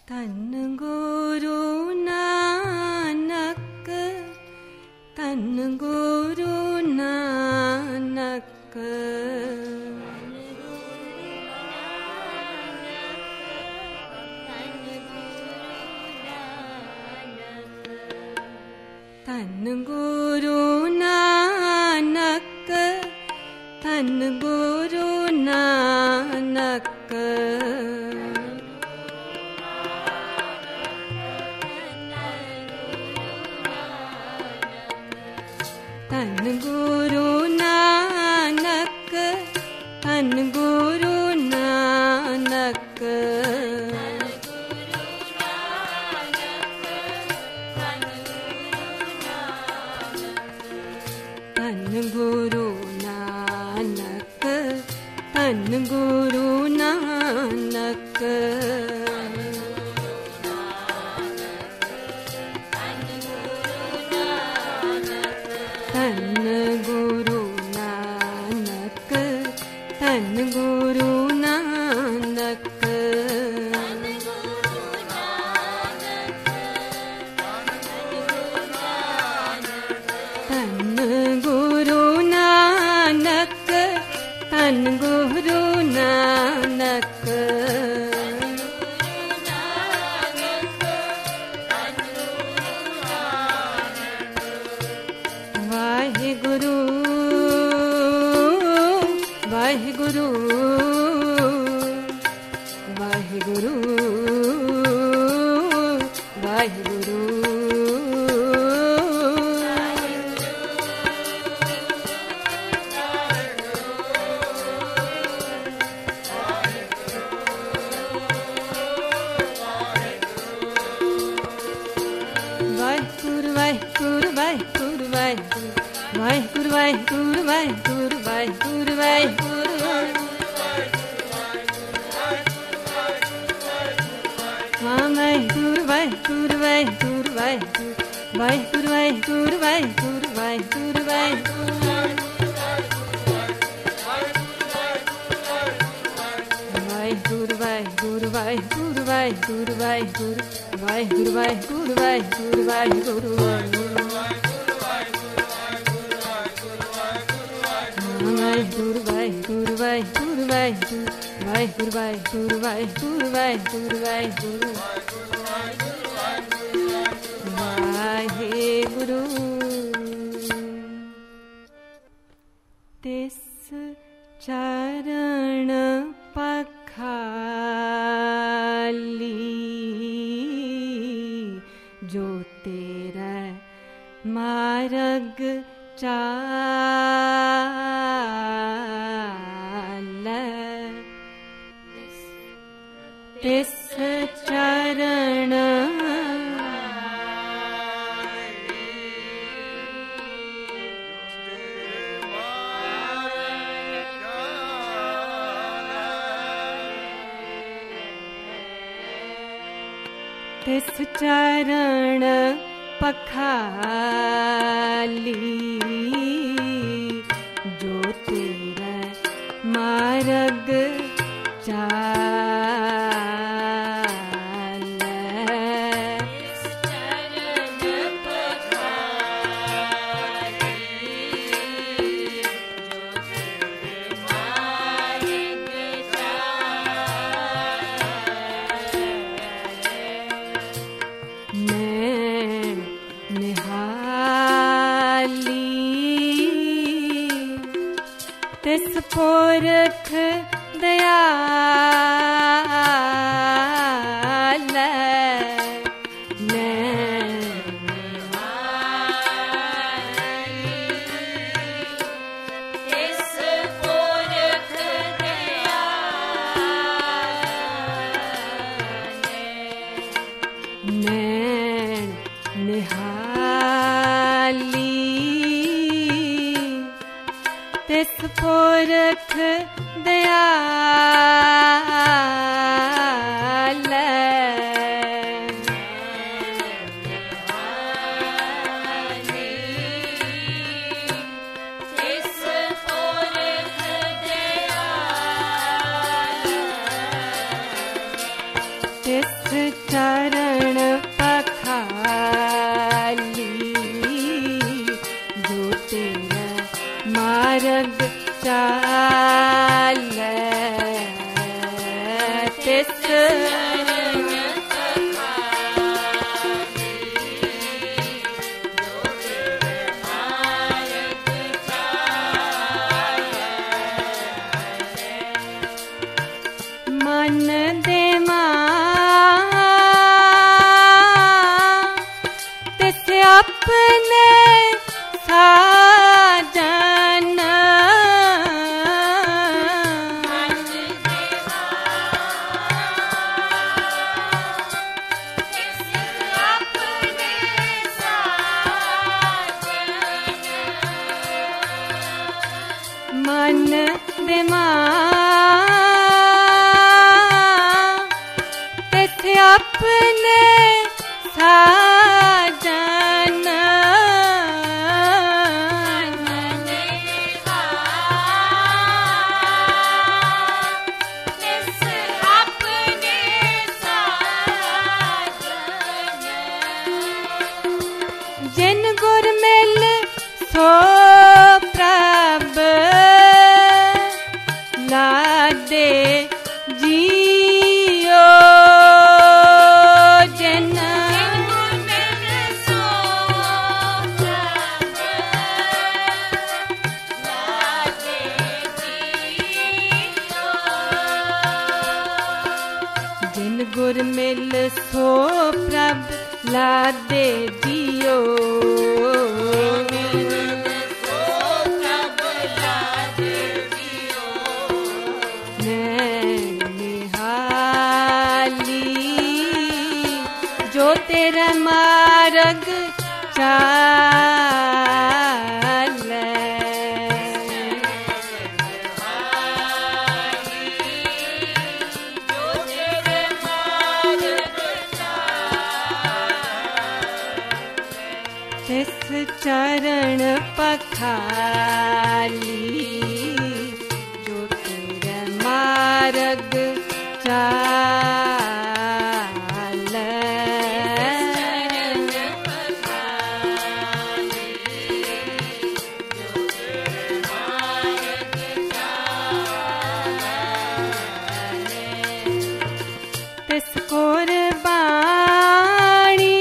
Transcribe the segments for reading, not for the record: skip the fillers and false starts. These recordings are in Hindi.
ਧੰਨ ਗੁਰੂ ਨਾਨਕ, ਧੰਨ ਗੁਰੂ ਨਾਨਕ। ਧੰਨ ਗੁਰੂ ਨਾਨਕ, ਧੰਨ ਗੁਰੂ ਨਾਨਕ। ਧੰਨ ਗੁਰੂ ਨਾਨਕ, ਧੰਨ ਗੁਰੂ ਨਾਨਕ। ਧੰਨ ਗੁਰੂ ਨਾਨਕ, ਧੰਨ ਗੁਰੂ ਨਾਨਕ। ਧੰਨ ਗੁਰੂ ਨਾਨਕ, ਧੰਨ ਗੁਰੂ ਨਾਨਕ। ਧੰਨ ਗੁਰੂ ਨਾਨਕ, ਧੰਨ ਗੁਰੂ ਨਾਨਕ। ਵਾਹਿਗੁਰੂ ਵਾਹਿਗੁਰੂ ਵਾਹਿਗੁਰੂ ਵਾਹਿਗੁਰੂ। ਵਾਹਿਗੁਰੂ ਵਾਹਿਗੁਰੂ ਵਾਹਿਗੁਰੂ ਵਾਹਿਗੁਰੂ ਵਾਹਿਗੁਰੂ ਵਾਹਿਗੁਰੂ ਵਾਹਿਗੁਰੂ ਵਾਹਿਗੁਰੂ। ਹਾਂ ਵਾਹਿਗੁਰੂ ਵਾਹਿਗੁਰੂ ਵਾਹਿਗੁਰੂ ਵਾਹਿਗੁਰੂ ਵਾਹਿਗੁਰੂ ਵਾਹਿਗੁਰੂ ਵਾਹਿਗੁਰੂ ਵਾਹਿਗੁਰੂ ਵਾਹਿਗੁਰੂ। ਵਾਹਿਗੁਰੂ ਵਾਹਿਗੁਰੂ ਵਾਹਿਗੁਰੂ ਵਾਹਿਗੁਰੂ ਵਾਹਿਗੁਰੂ ਵਾਹਿਗੁਰੂ ਵਾਹਿਗੁਰੂ ਵਾਹਿਗੁਰੂ ਵਾਹਿਗੁਰੂ। ਵਾਹਿਗੁਰੂ ਵਾਹਿਗੁਰੂ ਵਾਹਿਗੁਰੂ ਵਾਹਿਗੁਰੂ ਵਾਹਿਗੁਰੂ ਵਾਹਿਗੁਰੂ ਵਾਹਿਗੁਰੂ ਵਾਹਿਗੁਰੂ ਵਾਹਿਗੁਰੂ। ਵਾਹਿਗੁਰੂ ਤਿਸ ਚਰਨ ਪਖਾਲੀ, ਜੋ ਤੇਰਾ ਮਾਰਗ ਚਾਲੈ। ਤਿਸ ਚਰਨ ਤਿਸ ਚਰਨ ਪਖਾਲੀ, ਜੋ ਤੇਰਾ ਮਾਰਗ ਚਾਲੈ। ਮੈਂ ਨਿਹਾਲੀ ਤਿਸ ਪੁਰਖ ਦਇਆਲ। ਮੈਂ ਨਿਹਾਲੀ ਤਿਸ ਪੁਰਖ ਦਇਆਲ। ਮੈਂ ਨਿਹਾਲੀ ਤਿਸ ਪੁਰਖ ਦਇਆਲ। तिस चरण पखाली जो तेरा मार्ग चाले तिस मन दे तिस अपने साजन मन दे अपने साजन जिन गुर मिल सो प्रभ लादे जियो गुर मिल सो प्रभ लादे जियो निहाली जो तेरा मार्ग चाले तिस चरण पखाली जो तेरा मार्ग चाले तिस कुर्बानी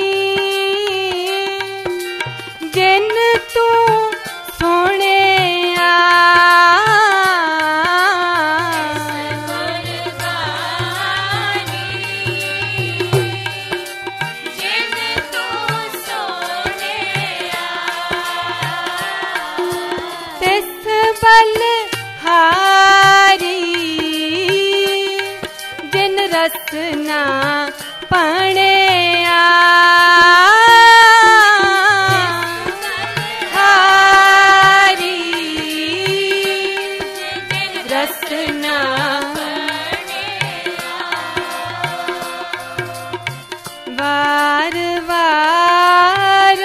जिन तू सोने तिस बलहारी जिन रसना पणे रसना वार वार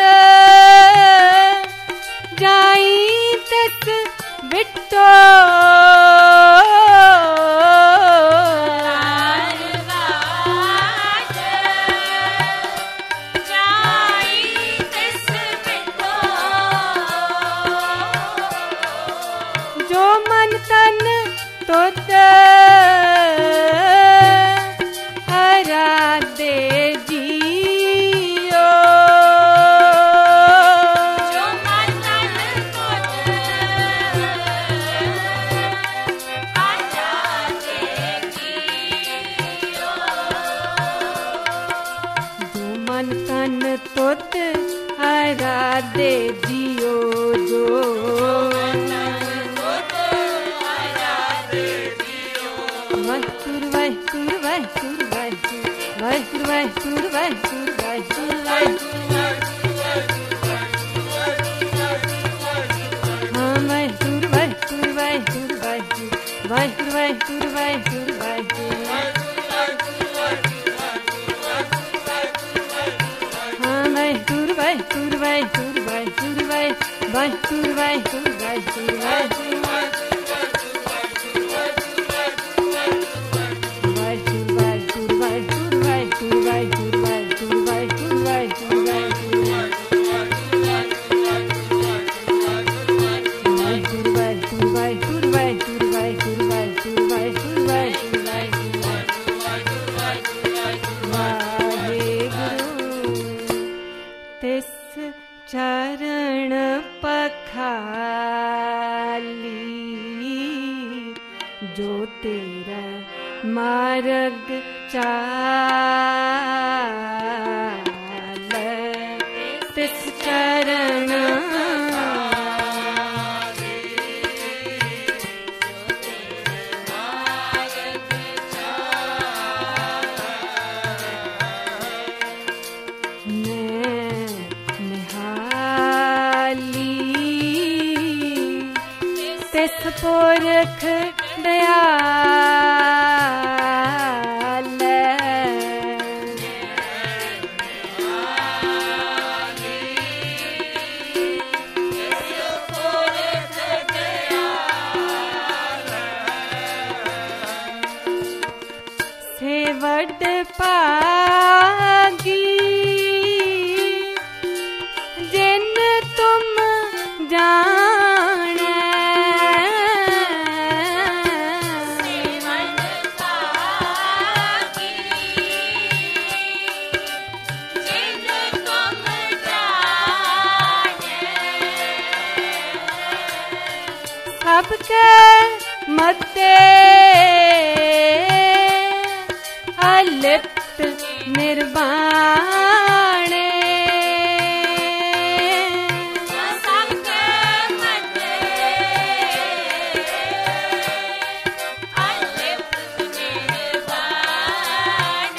जाई तिस बिटो जो मन तन तुद हरा दे जियो जो मन तन तुद हरा दे जियो जो मन तन तुद हरा दे जियो जो चाल तिस चरण तिस पुरख दयाल से वड पागी जिन तुम जान सबके मध्य अलिप्त निर्वाण सबके मध्य अलिप्त निर्वाण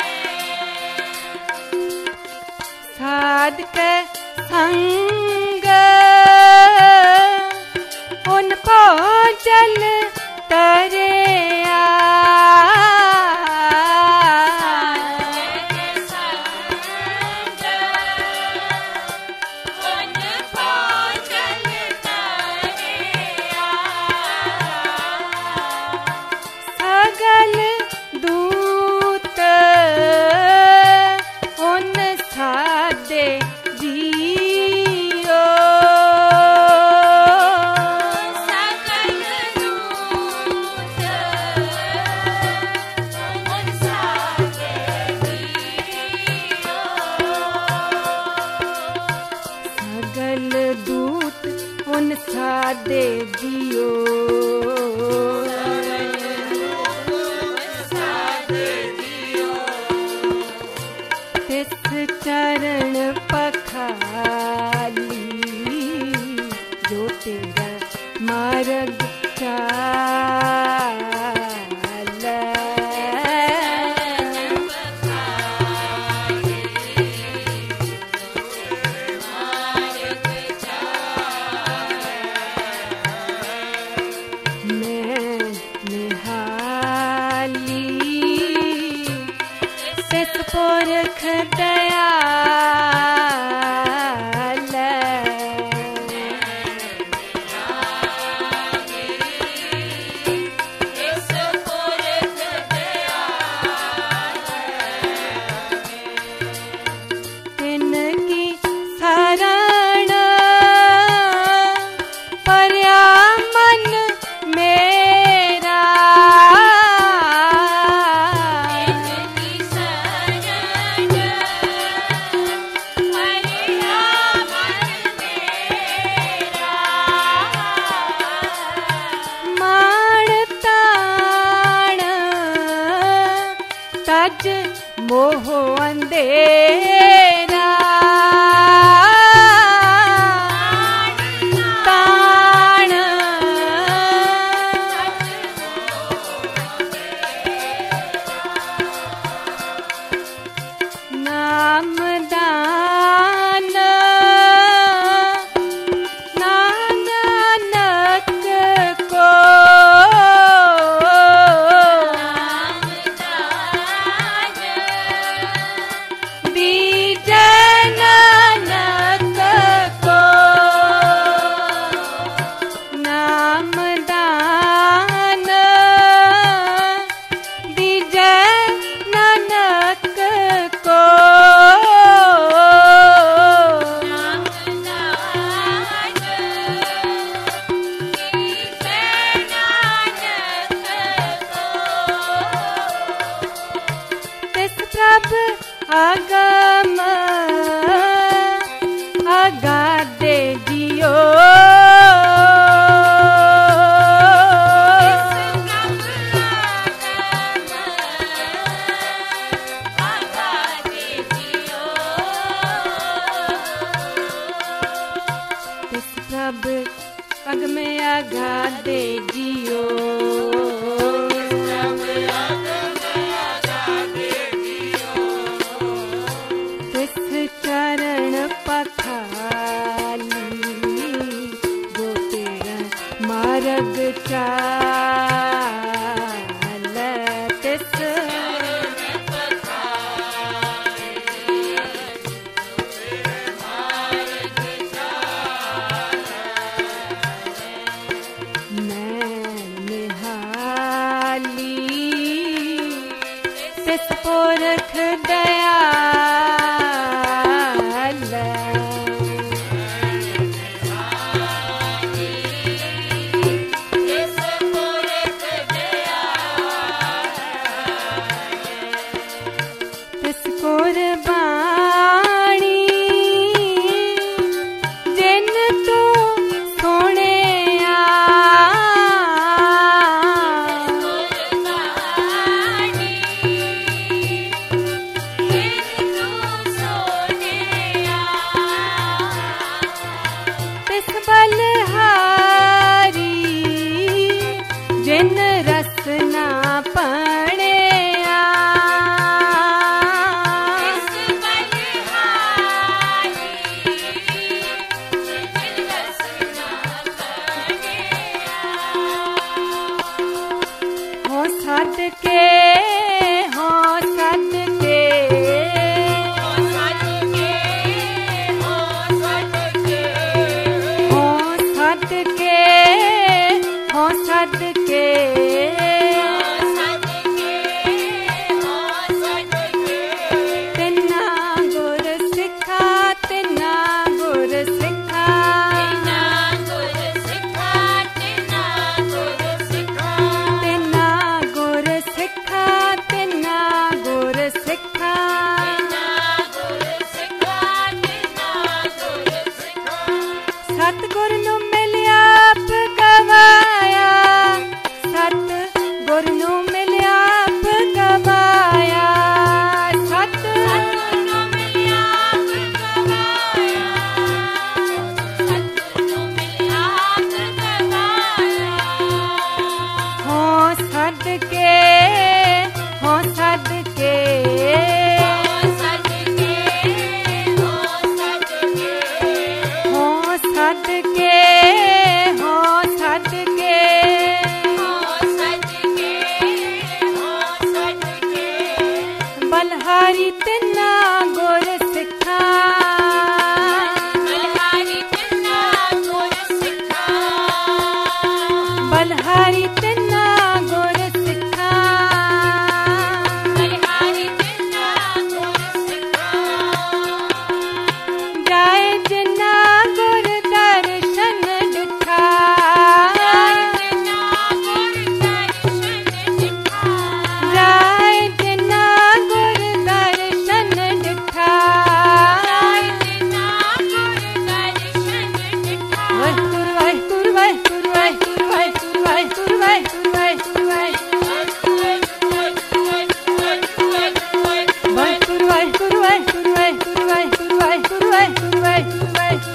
साधक संग उन पहुँचल तरे सगल दूत उन साधे जियो दूत उन साधे जियो तिस चरण पखाली जो तेरा मार्ग चाल तिस पुरख दयाल तिनकी शरण पर्या मन मेरा तज मोह अंधेरा ताण नाम दान नानक को आगम अगाधे जियो तिस पुरख दयाल तिस कुर्बानी जिन तू सोने बलहारी जिन रसना पणे हो सदके हो सदके हो सदके तिन्ना गुर सिखा तिन्ना गुर सिखा तिन्ना गुर सिखा तिन्ना गुर सिखा तिन्ना गुर सिखा सतगुर नू मिलिया आप गवाया सतगुर नू मिलिया आप गवाया सतगुर नू मिलिया आप गवाया सतगुर नू मिलिया आप गवाया हो सदके हो सदके हो सदके हो सदके बलहारी तिन्ना गुर सिखा बलहारी तिन्ना गुर सिखा बलहारी तिन्ना गुर सिखा बलहारी तिन्ना गुर सिखा जाए जिन्ना गुर दर्शन दिखा जाए जिन्ना गुर दर्शन दिखा वाहिगुरू वाहिगुरू वाहिगुरू वाहिगुरू वाहिगुरू वाहिगुरू वाहिगुरू वाहिगुरू वाहिगुरू वाहिगुरू वाहिगुरू वाहिगुरू वाहिगुरू वाहिगुरू वाहिगुरू वाहिगुरू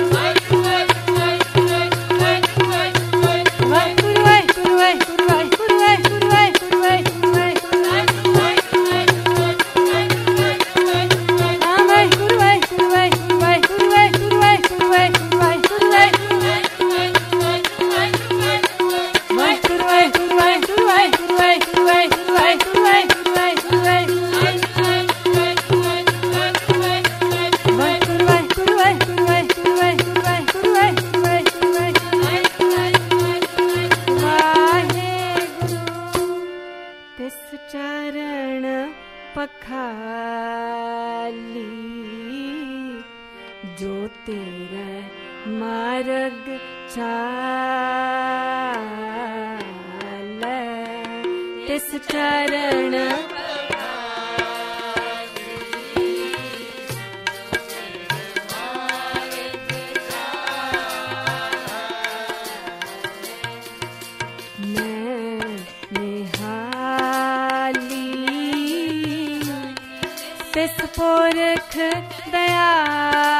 चरण पखाली जो तेरे मार्ग चाल तिस चरण तिस पुरख दयाल